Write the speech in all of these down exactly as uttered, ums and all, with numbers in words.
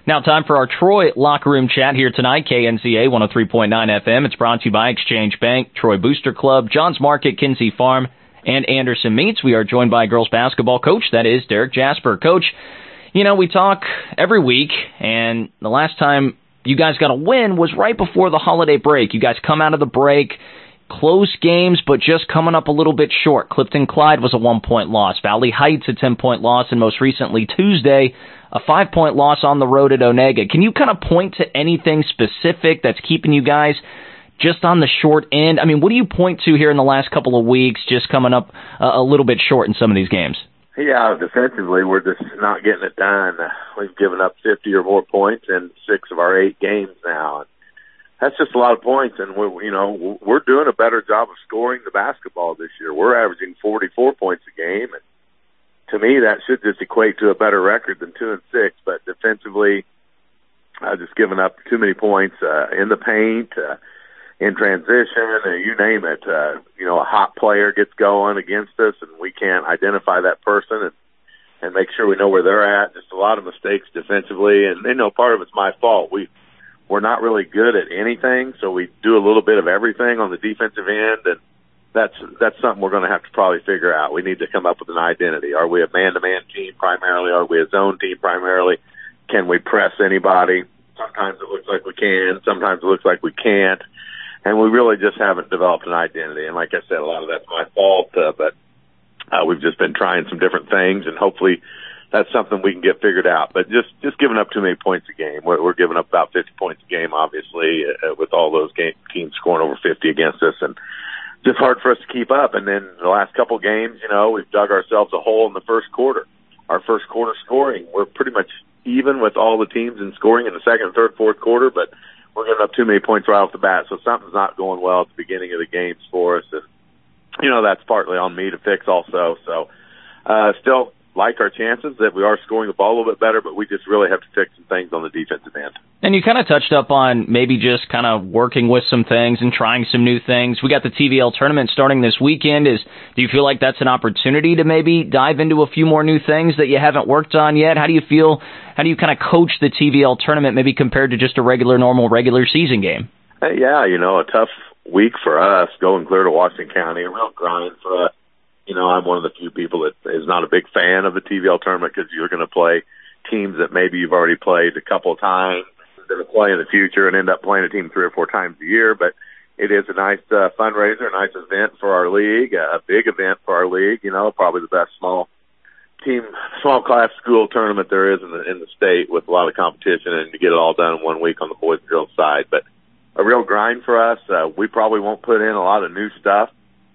Now time for our Troy locker room chat here tonight, K N C A one oh three point nine F M. It's brought to you by Exchange Bank, Troy Booster Club, Johns Market, Kinsey Farm, and Anderson Meats. We are joined by girls basketball coach, that is Derek Jasper. Coach, you know, we talk every week, and the last time you guys got a win was right before the holiday break. You guys come out of the break, close games, but just coming up a little bit short. Clifton Clyde was a one-point loss. Valley Heights a ten-point loss, and most recently Tuesday, a five-point loss on the road at Onega. Can you kind of point to anything specific that's keeping you guys just on the short end? I mean, what do you point to here in the last couple of weeks, just coming up a, a little bit short in some of these games? Yeah, defensively, we're just not getting it done. We've given up fifty or more points in six of our eight games now. That's just a lot of points, and we're, you know, we're doing a better job of scoring the basketball this year. We're averaging forty-four points a game, and to me, that should just equate to a better record than two and six. But defensively, I've just given up too many points uh, in the paint, uh, in transition, uh, you name it. Uh, you know, a hot player gets going against us, and we can't identify that person and, and make sure we know where they're at. Just a lot of mistakes defensively, and you know, part of it's my fault. We we're not really good at anything, so we do a little bit of everything on the defensive end, and That's that's something we're going to have to probably figure out. We need to come up with an identity. Are we a man-to-man team primarily? Are we a zone team primarily? Can we press anybody? Sometimes it looks like we can. Sometimes it looks like we can't. And we really just haven't developed an identity. And like I said, a lot of that's my fault, uh, but uh, we've just been trying some different things, and hopefully that's something we can get figured out. But just, just giving up too many points a game. We're, we're giving up about fifty points a game, obviously, uh, with all those game, teams scoring over fifty against us. And just hard for us to keep up. And then the last couple of games, you know, we've dug ourselves a hole in the first quarter. Our first quarter scoring, we're pretty much even with all the teams in scoring in the second, third, fourth quarter, but we're giving up too many points right off the bat. So something's not going well at the beginning of the games for us. And, you know, that's partly on me to fix also. So uh, still like our chances that we are scoring the ball a little bit better, but we just really have to fix some things on the defensive end. And you kind of touched up on maybe just kind of working with some things and trying some new things. We got the T V L tournament starting this weekend. Is do you feel like that's an opportunity to maybe dive into a few more new things that you haven't worked on yet? How do you feel, how do you kind of coach the T V L tournament maybe compared to just a regular, normal, regular season game? Hey, yeah, you know, a tough week for us going clear to Washington County, a real grind for us. You know, I'm one of the few people that is not a big fan of the T V L tournament because you're going to play teams that maybe you've already played a couple of times, going to play in the future and end up playing a team three or four times a year. But it is a nice uh, fundraiser, a nice event for our league, a big event for our league. You know, probably the best small team, small class school tournament there is in the in the state with a lot of competition, and to get it all done in one week on the boys and girls side. But a real grind for us. Uh, we probably won't put in a lot of new stuff.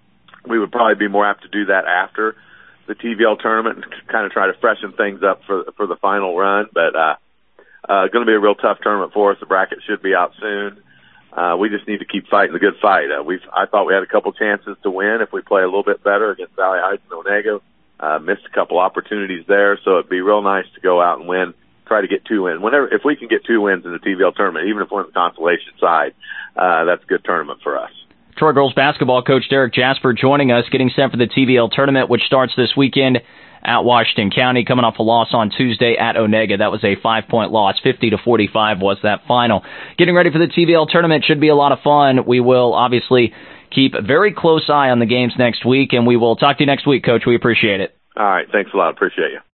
We would probably be more apt to do that after the T V L tournament and kind of try to freshen things up for for the final run. But uh, uh, going to be a real tough tournament for us. The bracket should be out soon. Uh, we just need to keep fighting the good fight. Uh, we've I thought we had a couple chances to win if we play a little bit better against Valley Heights and Onega. Uh, missed a couple opportunities there, so it'd be real nice to go out and win. Try to get two wins. Whenever if we can get two wins in the T V L tournament, even if we're in the consolation side, uh, that's a good tournament for us. Troy girls basketball coach Derek Jasper joining us, getting set for the T V L tournament, which starts this weekend at Washington County, coming off a loss on Tuesday at Onega. That was a five-point loss. fifty to forty-five was that final. Getting ready for the T V L tournament should be a lot of fun. We will obviously keep a very close eye on the games next week, and we will talk to you next week, Coach. We appreciate it. All right. Thanks a lot. Appreciate you.